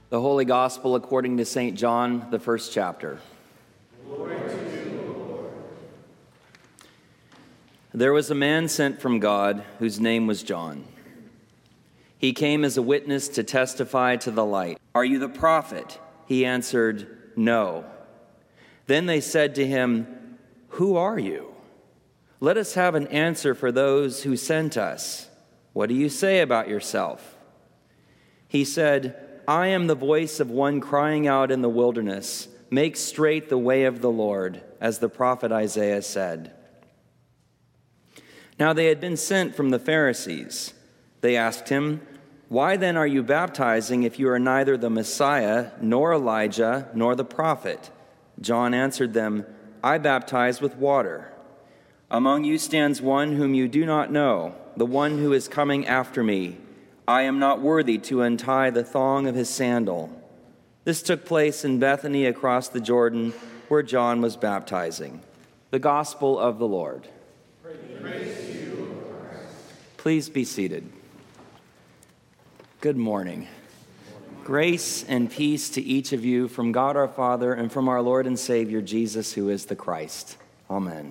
The Holy Gospel according to St. John, the first chapter. Glory to you, Lord. There was a man sent from God whose name was John. He came as a witness to testify to the light. "Are you the prophet?" He answered, "No." Then they said to him, "Who are you? Let us have an answer for those who sent us. What do you say about yourself?" He said, "I am the voice of one crying out in the wilderness, 'Make straight the way of the Lord,' as the prophet Isaiah said." Now they had been sent from the Pharisees. They asked him, "Why then are you baptizing if you are neither the Messiah, nor Elijah, nor the prophet?" John answered them, "I baptize with water. Among you stands one whom you do not know, the one who is coming after me. I am not worthy to untie the thong of his sandal." This took place in Bethany across the Jordan, where John was baptizing. The Gospel of the Lord. Praise to you, Christ. Please be seated. Good morning. Grace and peace to each of you from God our Father and from our Lord and Savior Jesus, who is the Christ. Amen.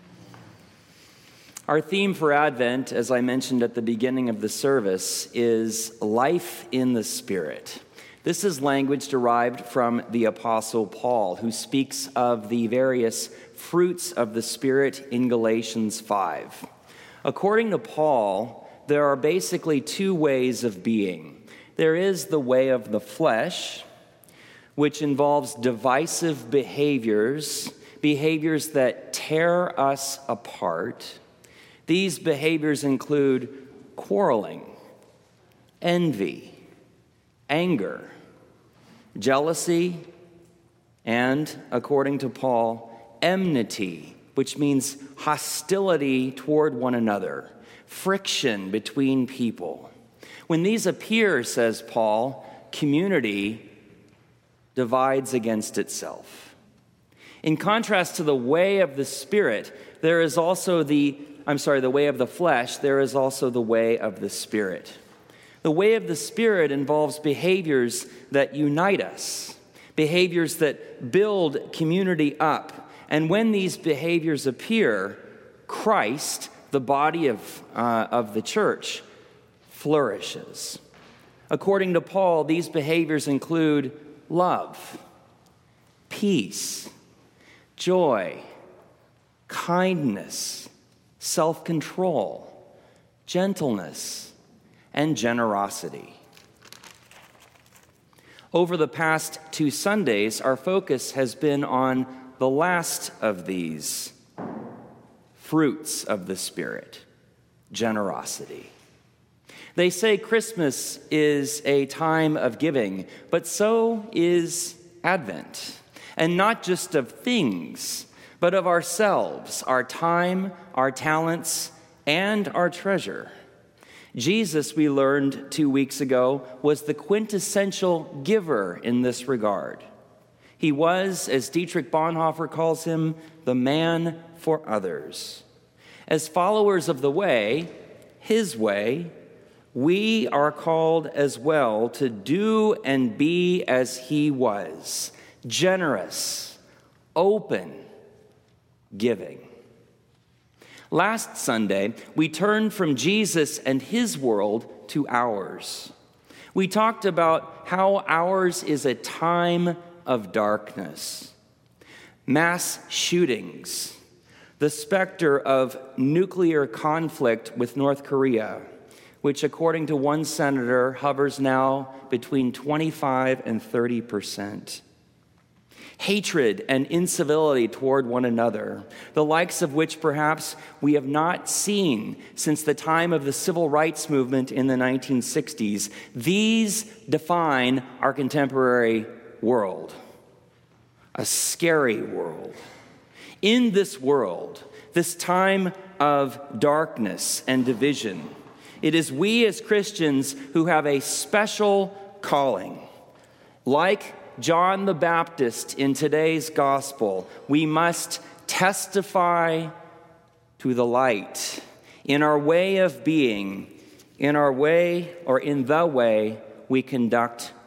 Our theme for Advent, as I mentioned at the beginning of the service, is life in the Spirit. This is language derived from the Apostle Paul, who speaks of the various fruits of the Spirit in Galatians 5. According to Paul, there are basically two ways of being. There is the way of the flesh, which involves divisive behaviors that tear us apart. These behaviors include quarreling, envy, anger, jealousy, and, according to Paul, enmity, which means hostility toward one another, friction between people. When these appear, says Paul, community divides against itself. In contrast to the way of the Spirit, there is also the way of the flesh, there is also the way of the Spirit. The way of the Spirit involves behaviors that unite us, behaviors that build community up. And when these behaviors appear, Christ, the body of the church, flourishes. According to Paul, these behaviors include love, peace, joy, kindness, self-control, gentleness, and generosity. Over the past 2 Sundays, our focus has been on the last of these fruits of the Spirit, generosity. They say Christmas is a time of giving, but so is Advent. And not just of things, but of ourselves, our time, our talents, and our treasure. Jesus, we learned 2 weeks ago, was the quintessential giver in this regard. He was, as Dietrich Bonhoeffer calls him, the man for others. As followers of the way, his way, we are called as well to do and be as he was, generous, open, giving. Last Sunday, we turned from Jesus and his world to ours. We talked about how ours is a time of darkness, mass shootings, the specter of nuclear conflict with North Korea, which, according to one senator, hovers now between 25 and 30%. Hatred and incivility toward one another, the likes of which perhaps we have not seen since the time of the civil rights movement in the 1960s. These define our contemporary world, a scary world. In this world, this time of darkness and division, it is we as Christians who have a special calling. Like John the Baptist in today's gospel, we must testify to the light in our way of being, in the way we conduct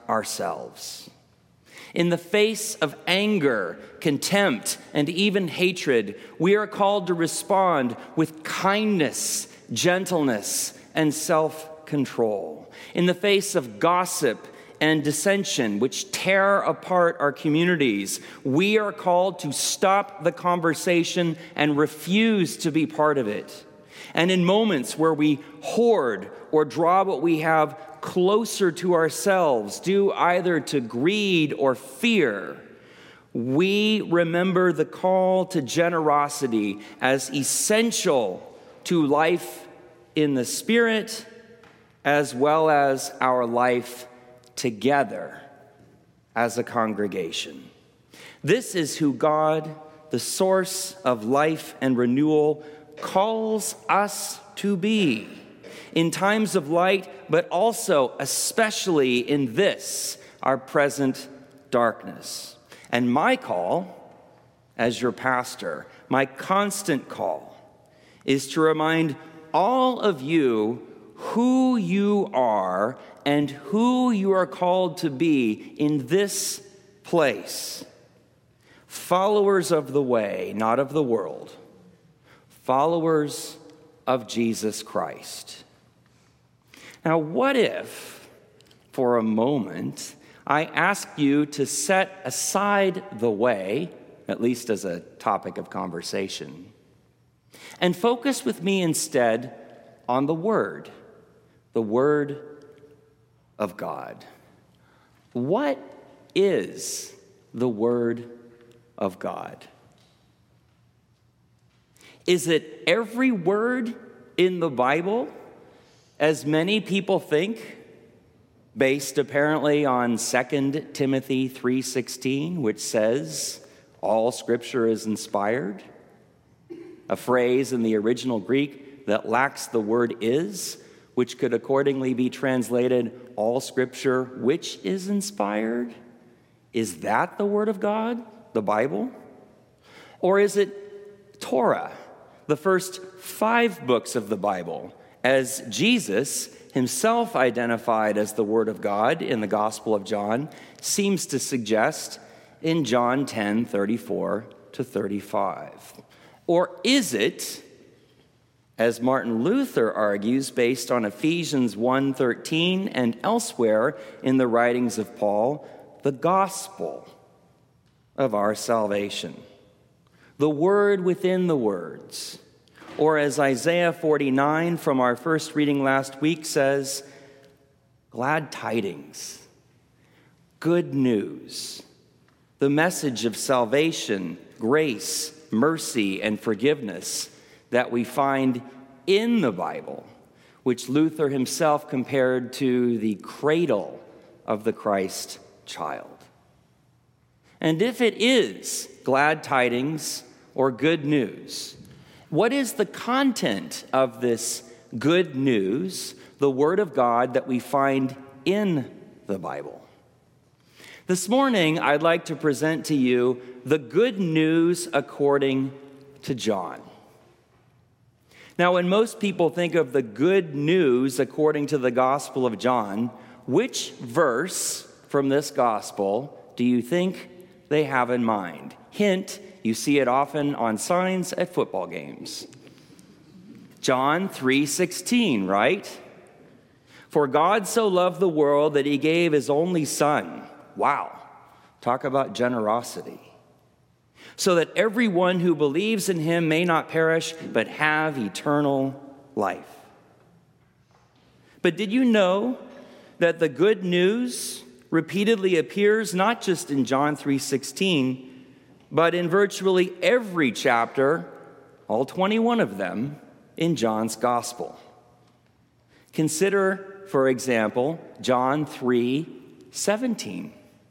ourselves. In the face of anger, contempt, and even hatred, we are called to respond with kindness, gentleness, and self-control. In the face of gossip and dissension, which tear apart our communities, we are called to stop the conversation and refuse to be part of it. And in moments where we hoard or draw what we have closer to ourselves, due either to greed or fear, we remember the call to generosity as essential to life in the Spirit, as well as our life together as a congregation. This is who God, the source of life and renewal, calls us to be in times of light, but also especially in this, our present darkness. And my call, as your pastor, my constant call, is to remind all of you who you are and who you are called to be in this place. Followers of the way, not of the world. Followers of Jesus Christ. Now, what if, for a moment, I ask you to set aside the way, at least as a topic of conversation, and focus with me instead on the Word of God. What is the Word of God? Is it every word in the Bible, as many people think, based apparently on 2 Timothy 3:16, which says all Scripture is inspired? A phrase in the original Greek that lacks the word is, which could accordingly be translated all Scripture which is inspired. Is that the Word of God, the Bible? Or is it Torah, the first 5 books of the Bible, as Jesus himself identified as the Word of God in the Gospel of John, seems to suggest in John 10:34-35? Or is it, as Martin Luther argues, based on Ephesians 1:13 and elsewhere in the writings of Paul, the gospel of our salvation, the word within the words? Or as Isaiah 49 from our first reading last week says, glad tidings, good news, the message of salvation, grace, mercy, and forgiveness that we find in the Bible, which Luther himself compared to the cradle of the Christ child. And if it is glad tidings or good news, what is the content of this good news, the Word of God that we find in the Bible? This morning, I'd like to present to you the good news according to John. Now, when most people think of the good news according to the Gospel of John, which verse from this Gospel do you think they have in mind? Hint, you see it often on signs at football games. John 3:16, right? For God so loved the world that he gave his only Son. Wow, talk about generosity. So that everyone who believes in him may not perish, but have eternal life. But did you know that the good news repeatedly appears not just in John 3:16, but in virtually every chapter, all 21 of them, in John's Gospel? Consider, for example, John 3:17.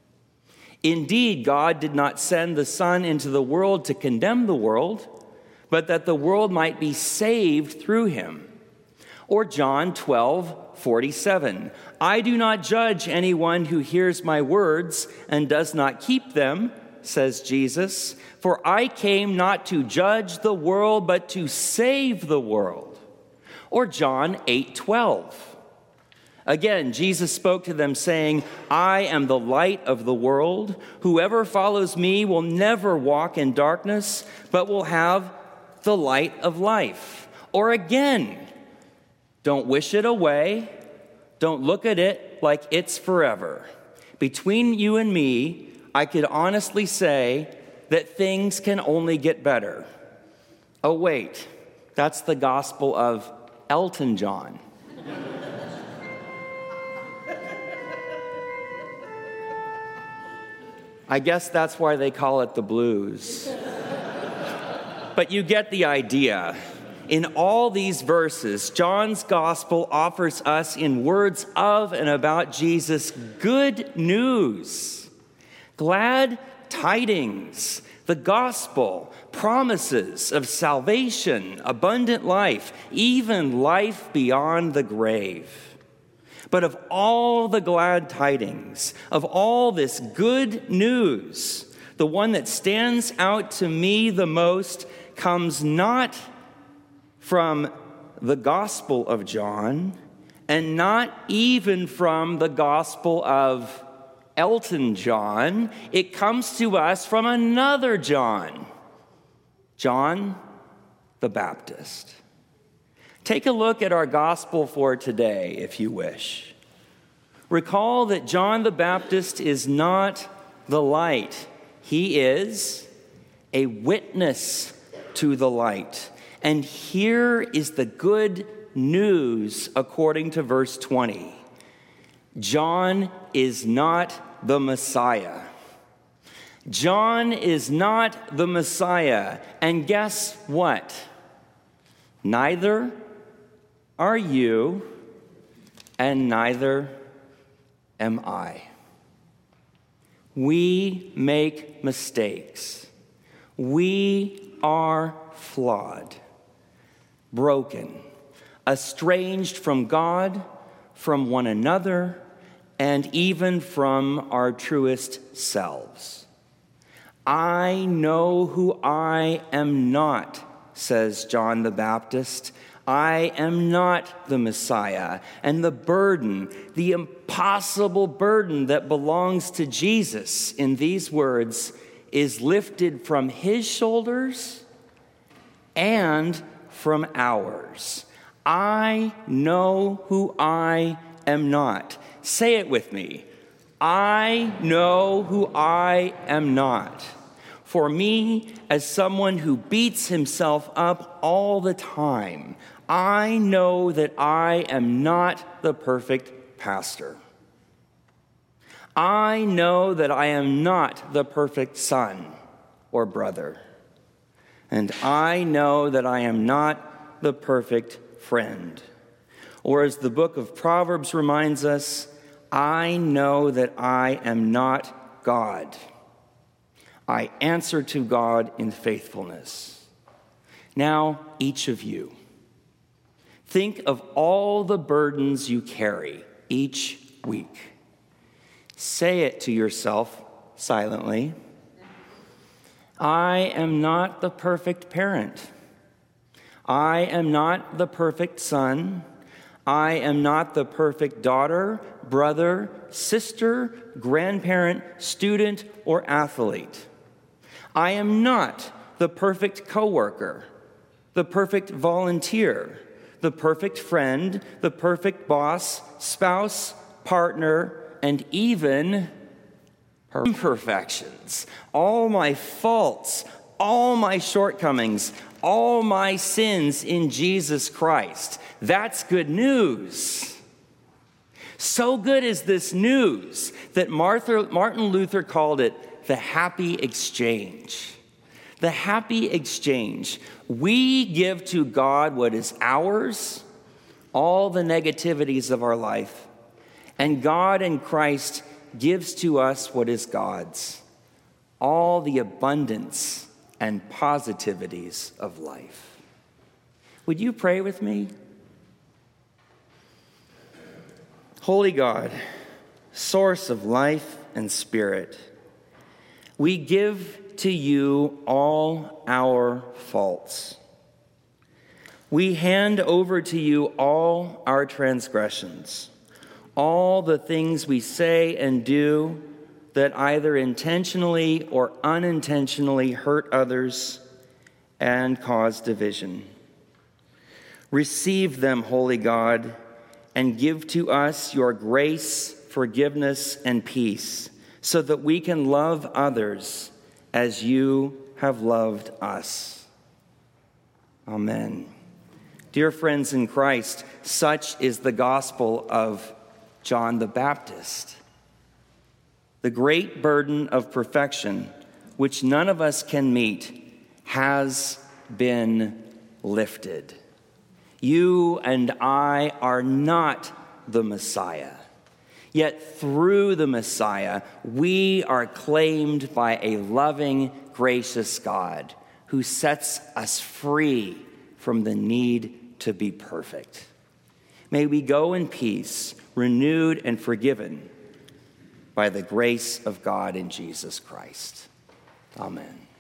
Indeed, God did not send the Son into the world to condemn the world, but that the world might be saved through him. Or John 12:47. I do not judge anyone who hears my words and does not keep them, says Jesus, for I came not to judge the world, but to save the world. Or John 8:12. Again, Jesus spoke to them saying, I am the light of the world. Whoever follows me will never walk in darkness, but will have the light of life. Or again, don't wish it away. Don't look at it like it's forever. Between you and me, I could honestly say that things can only get better. Oh, wait, that's the gospel of Elton John. I guess that's why they call it the blues. But you get the idea. In all these verses, John's gospel offers us, in words of and about Jesus, good news, glad tidings, the gospel, promises of salvation, abundant life, even life beyond the grave. But of all the glad tidings, of all this good news, the one that stands out to me the most comes not from the Gospel of John, and not even from the Gospel of Elton John. It comes to us from another John, John the Baptist. Take a look at our gospel for today, if you wish. Recall that John the Baptist is not the light. He is a witness to the light. And here is the good news according to verse 20. John is not the Messiah. John is not the Messiah. And guess what? Neither are you, and neither am I. We make mistakes. We are flawed, broken, estranged from God, from one another, and even from our truest selves. I know who I am not, says John the Baptist. I am not the Messiah. And the burden, the impossible burden that belongs to Jesus in these words is lifted from his shoulders and from ours. I know who I am not. Say it with me. I know who I am not. For me, as someone who beats himself up all the time, I know that I am not the perfect pastor. I know that I am not the perfect son or brother. And I know that I am not the perfect friend. Or as the book of Proverbs reminds us, I know that I am not God. I answer to God in faithfulness. Now, each of you, think of all the burdens you carry each week. Say it to yourself silently. I am not the perfect parent. I am not the perfect son. I am not the perfect daughter, brother, sister, grandparent, student, or athlete. I am not the perfect coworker, the perfect volunteer, the perfect friend, the perfect boss, spouse, partner, and even imperfections. All my faults, all my shortcomings, all my sins in Jesus Christ. That's good news. So good is this news that Martin Luther called it the happy exchange. The happy exchange. We give to God what is ours, all the negativities of our life, and God in Christ gives to us what is God's, all the abundance and positivities of life. Would you pray with me? Holy God, source of life and spirit, we give to you all our faults. We hand over to you all our transgressions. all the things we say and do that either intentionally or unintentionally hurt others and cause division. Receive them, Holy God, and give to us your grace, forgiveness, and peace, so that we can love others as you have loved us. Amen. Dear friends in Christ, such is the gospel of John the Baptist. The great burden of perfection, which none of us can meet, has been lifted. You and I are not the Messiah. Yet through the Messiah, we are claimed by a loving, gracious God who sets us free from the need to be perfect. May we go in peace, renewed and forgiven by the grace of God in Jesus Christ. Amen.